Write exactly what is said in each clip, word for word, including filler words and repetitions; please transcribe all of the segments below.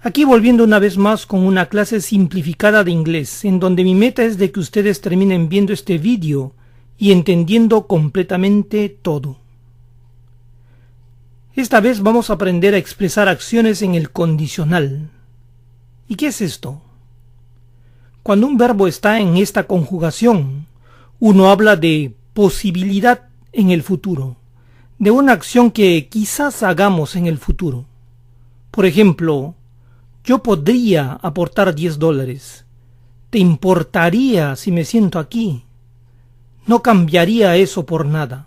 Aquí volviendo una vez más con una clase simplificada de inglés, en donde mi meta es de que ustedes terminen viendo este vídeo y entendiendo completamente todo. Esta vez vamos a aprender a expresar acciones en el condicional. ¿Y qué es esto? Cuando un verbo está en esta conjugación, uno habla de posibilidad en el futuro, de una acción que quizás hagamos en el futuro. Por ejemplo, yo podría aportar diez dólares. ¿Te importaría si me siento aquí? No cambiaría eso por nada.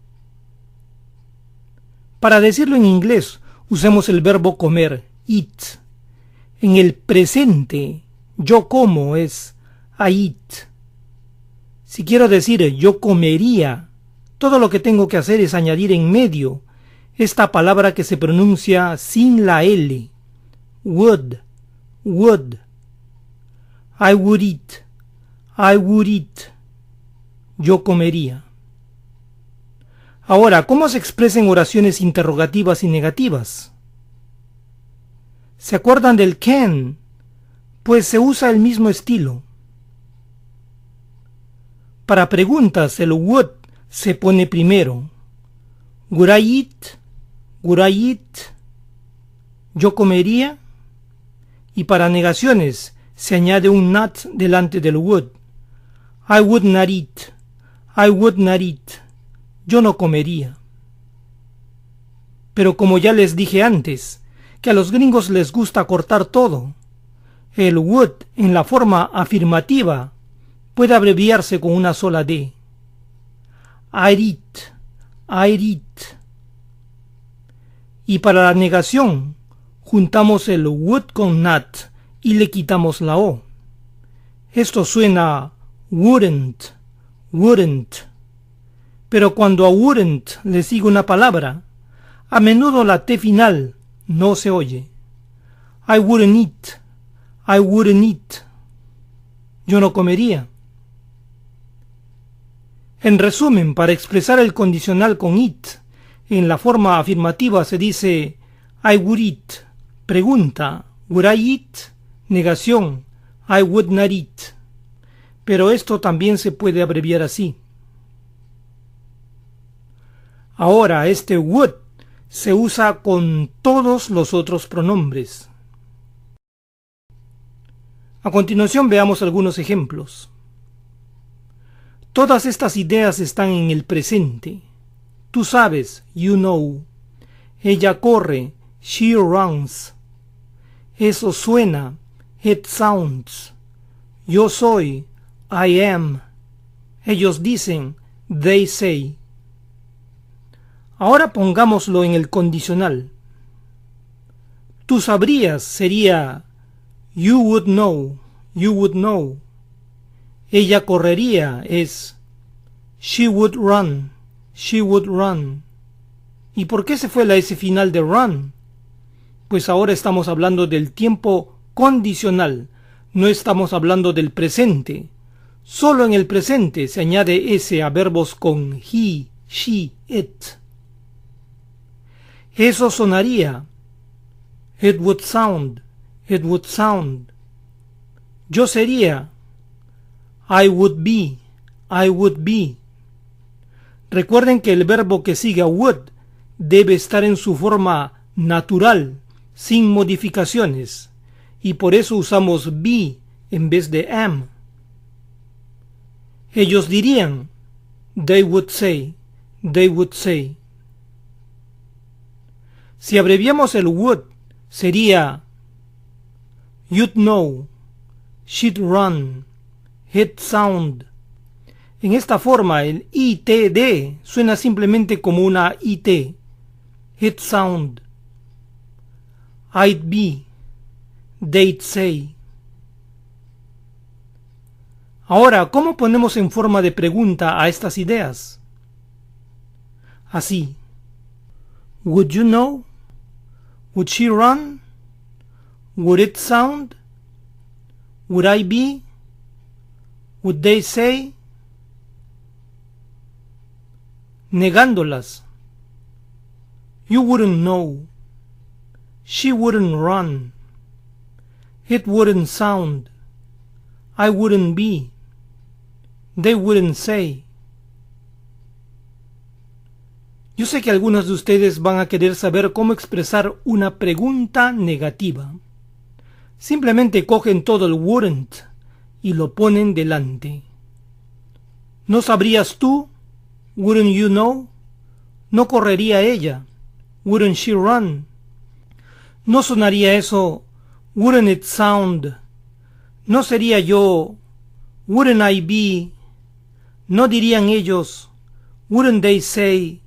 Para decirlo en inglés, usemos el verbo comer, eat. En el presente, yo como es I eat. Si quiero decir yo comería, todo lo que tengo que hacer es añadir en medio esta palabra que se pronuncia sin la L. Would, would. I would eat, I would eat. Yo comería. Ahora, ¿cómo se expresan oraciones interrogativas y negativas? ¿Se acuerdan del can? Pues se usa el mismo estilo. Para preguntas, el would se pone primero. Would I eat? Would I eat? Yo comería. Y para negaciones se añade un not delante del would. I would not eat. I would not eat. Yo no comería. Pero como ya les dije antes, que a los gringos les gusta cortar todo, el would en la forma afirmativa puede abreviarse con una sola D. I'd eat. I'd eat. Y para la negación, juntamos el would con not y le quitamos la O. Esto suena wouldn't, wouldn't. Pero cuando a wouldn't le sigue una palabra, a menudo la T final no se oye. I wouldn't eat, I wouldn't eat. Yo no comería. En resumen, para expresar el condicional con it, en la forma afirmativa se dice I would eat. Pregunta, would I eat? Negación, I would not eat. Pero esto también se puede abreviar así. Ahora, este would se usa con todos los otros pronombres. A continuación veamos algunos ejemplos. Todas estas ideas están en el presente. Tú sabes, you know. Ella corre, she runs. Eso suena, it sounds. Yo soy, I am. Ellos dicen, they say. Ahora pongámoslo en el condicional. Tú sabrías sería you would know, you would know. Ella correría es she would run, she would run. ¿Y por qué se fue la S final de run? Pues ahora estamos hablando del tiempo condicional, no estamos hablando del presente. Solo en el presente se añade S a verbos con he, she, it. Eso sonaría it would sound, it would sound. Yo sería I would be, I would be. Recuerden que el verbo que sigue a would debe estar en su forma natural, sin modificaciones, y por eso usamos be en vez de am. Ellos dirían they would say, they would say. Si abreviamos el would, sería you'd know, she'd run, he'd sound. En esta forma, el I T D suena simplemente como una I T. He'd sound. I'd be. They'd say. Ahora, ¿cómo ponemos en forma de pregunta a estas ideas? Así. Would you know? Would she run? Would it sound? Would I be? Would they say? Negándolas. You wouldn't know. She wouldn't run. It wouldn't sound. I wouldn't be. They wouldn't say. Yo sé que algunos de ustedes van a querer saber cómo expresar una pregunta negativa. Simplemente cogen todo el wouldn't y lo ponen delante. ¿No sabrías tú? Wouldn't you know? ¿No correría ella? Wouldn't she run? ¿No sonaría eso? Wouldn't it sound? ¿No sería yo? Wouldn't I be? ¿No dirían ellos? Wouldn't they say?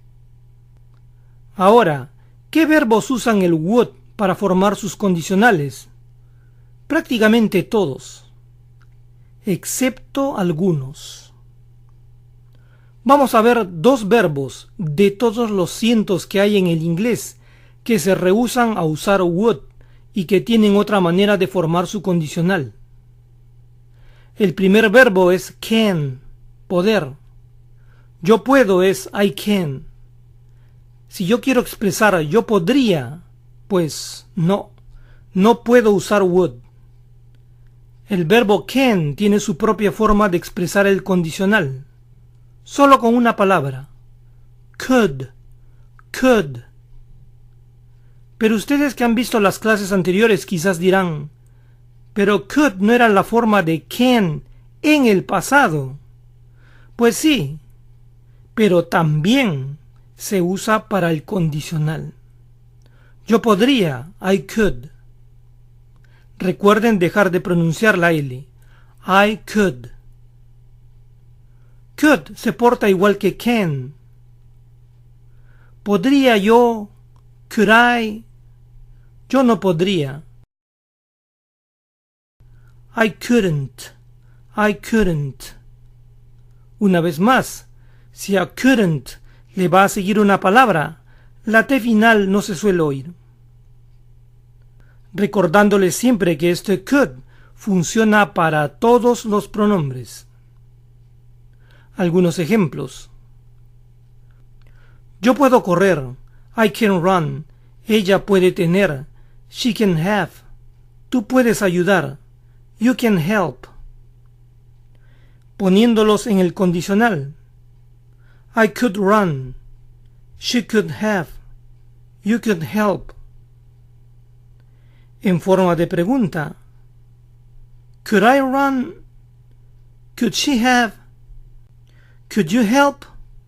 Ahora, ¿qué verbos usan el would para formar sus condicionales? Prácticamente todos, excepto algunos. Vamos a ver dos verbos de todos los cientos que hay en el inglés que se rehúsan a usar would y que tienen otra manera de formar su condicional. El primer verbo es can, poder. Yo puedo es I can. Si yo quiero expresar yo podría, pues no, no puedo usar would. El verbo can tiene su propia forma de expresar el condicional, solo con una palabra, could, could. Pero ustedes que han visto las clases anteriores quizás dirán, pero could no era la forma de can en el pasado. Pues sí, pero también se usa para el condicional. Yo podría, I could. Recuerden dejar de pronunciar la L. I could. Could se porta igual que can. ¿Podría yo? Could I? Yo no podría. I couldn't. I couldn't. Una vez más, si a couldn't le va a seguir una palabra, la T final no se suele oír. Recordándoles siempre que este could funciona para todos los pronombres. Algunos ejemplos. Yo puedo correr. I can run. Ella puede tener. She can have. Tú puedes ayudar. You can help. Poniéndolos en el condicional. I could run. She could have. You could help. En forma de pregunta. Could I run? Could she have? Could you help?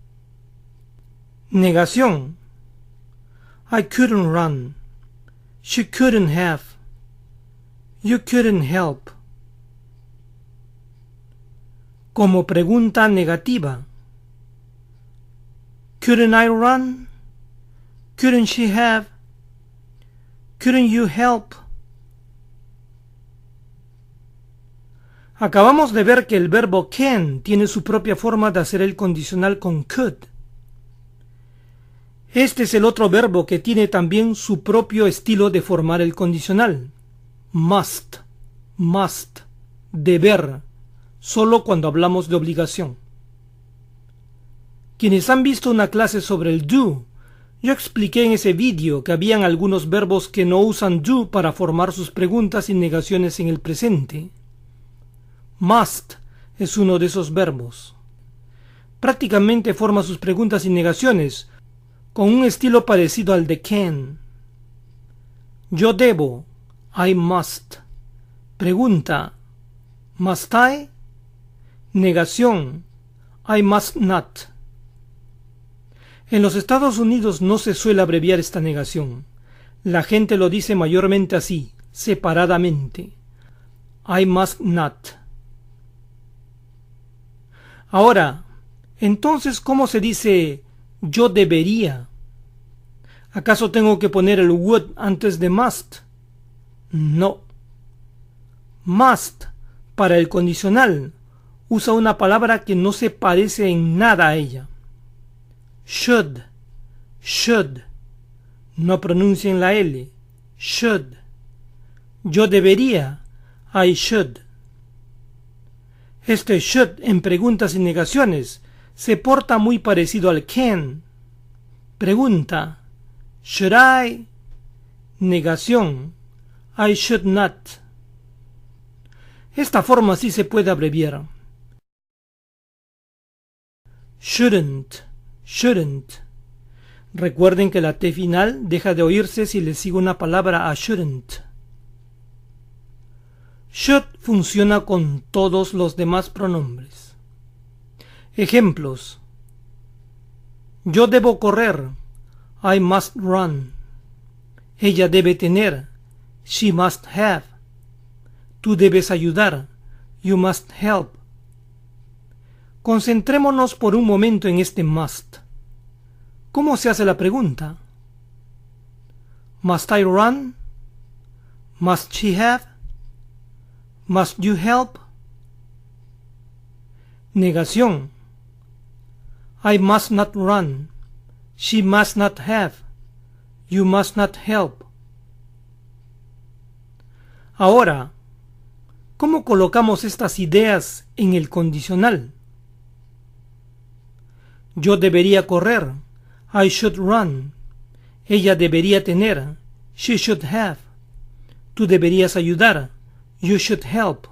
Negación. I couldn't run. She couldn't have. You couldn't help. Como pregunta negativa. Couldn't I run? Couldn't she have? Couldn't you help? Acabamos de ver que el verbo can tiene su propia forma de hacer el condicional con could. Este es el otro verbo que tiene también su propio estilo de formar el condicional. Must, must, deber, solo cuando hablamos de obligación. Quienes han visto una clase sobre el do, yo expliqué en ese vídeo que habían algunos verbos que no usan do para formar sus preguntas y negaciones en el presente. Must es uno de esos verbos. Prácticamente forma sus preguntas y negaciones con un estilo parecido al de can. Yo debo, I must. Pregunta, must I? Negación, I must not. En los Estados Unidos no se suele abreviar esta negación. La gente lo dice mayormente así, separadamente. I must not. Ahora, entonces, ¿cómo se dice yo debería? ¿Acaso tengo que poner el would antes de must? No. Must, para el condicional, usa una palabra que no se parece en nada a ella. Should, should. No pronuncien la L. Should. Yo debería. I should. Este should en preguntas y negaciones se porta muy parecido al can. Pregunta, should I? Negación, I should not. Esta forma sí se puede abreviar. Shouldn't, shouldn't. Recuerden que la T final deja de oírse si le sigue una palabra a shouldn't. Should funciona con todos los demás pronombres. Ejemplos. Yo debo correr. I must run. Ella debe tener. She must have. Tú debes ayudar. You must help. Concentrémonos por un momento en este must. ¿Cómo se hace la pregunta? Must I run? Must she have? Must you help? Negación. I must not run. She must not have. You must not help. Ahora, ¿cómo colocamos estas ideas en el condicional? Yo debería correr. I should run. Ella debería tener. She should have. Tú deberías ayudar. You should help.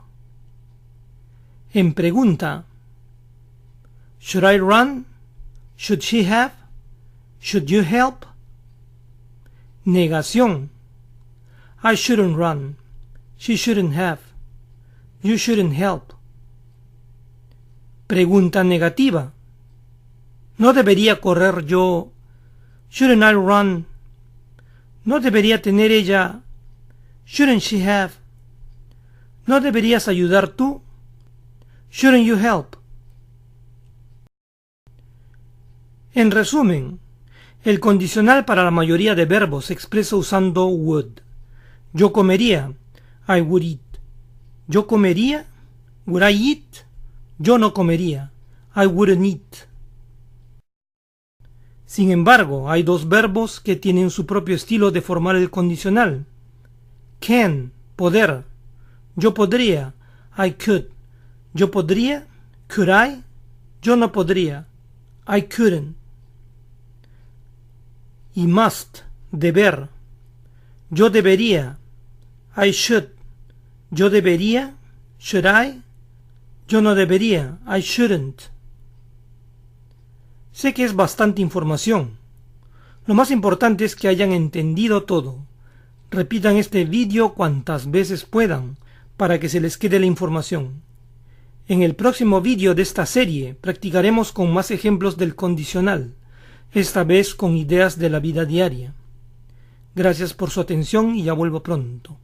En pregunta. Should I run? Should she have? Should you help? Negación. I shouldn't run. She shouldn't have. You shouldn't help. Pregunta negativa. ¿No debería correr yo? Shouldn't I run? ¿No debería tener ella? Shouldn't she have? ¿No deberías ayudar tú? Shouldn't you help? En resumen, el condicional para la mayoría de verbos se expresa usando would. Yo comería. I would eat. Yo comería. Would I eat? Yo no comería. I wouldn't eat. Sin embargo, hay dos verbos que tienen su propio estilo de formar el condicional. Can, poder. Yo podría. I could. Yo podría. Could I? Yo no podría. I couldn't. Y must, deber. Yo debería. I should. Yo debería. Should I? Yo no debería. I shouldn't. Sé que es bastante información. Lo más importante es que hayan entendido todo. Repitan este vídeo cuantas veces puedan para que se les quede la información. En el próximo vídeo de esta serie practicaremos con más ejemplos del condicional, esta vez con ideas de la vida diaria. Gracias por su atención y ya vuelvo pronto.